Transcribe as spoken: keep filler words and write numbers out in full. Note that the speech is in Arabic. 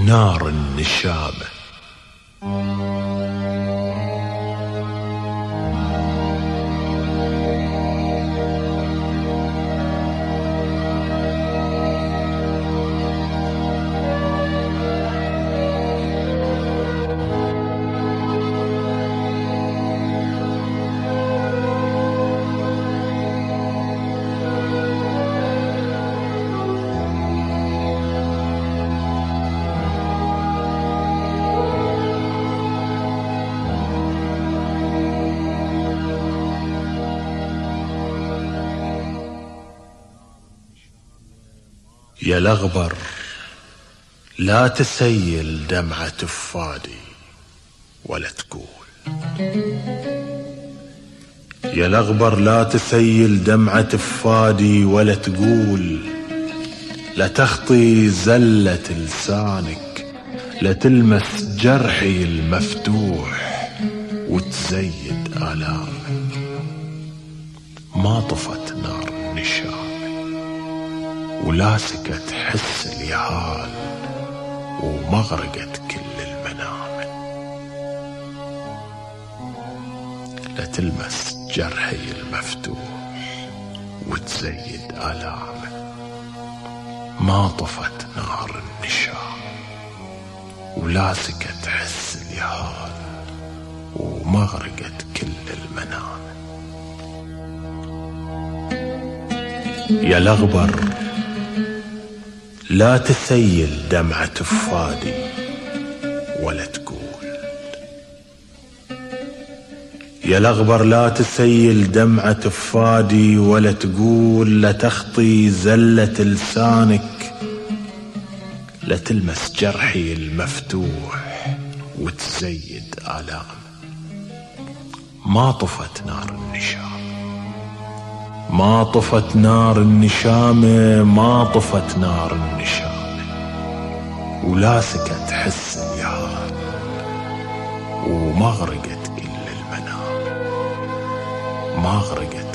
نار النشامة. يا الأغبر لا تسيل دمعة فادي ولا تقول، يا الأغبر لا تسيل دمعة فادي ولا تقول، لا تخطي زلة لسانك، لا تلمس جرحي المفتوح وتزيد آلامك. ما طفت نار النشامة ولا سكت حس اليهال ومغرقت كل المنامل. لا تلمس جرحي المفتوح وتزيد آلامه. ما طفت نار النشام ولا سكت حس اليهال ومغرقت كل المنامل. يا الأغبر لا تسيل دمعة فادي ولا تقول، يا الأغبر لا تسيل دمعة فادي ولا تقول، لا تخطي زلة لسانك، لا تلمس جرحي المفتوح وتزيد آلام. ما طفت نار النشام، ما طفت نار النشامة، ما طفت نار النشامة ولا سكت حس اليهال ومغرقت كل المنام. ما غرقت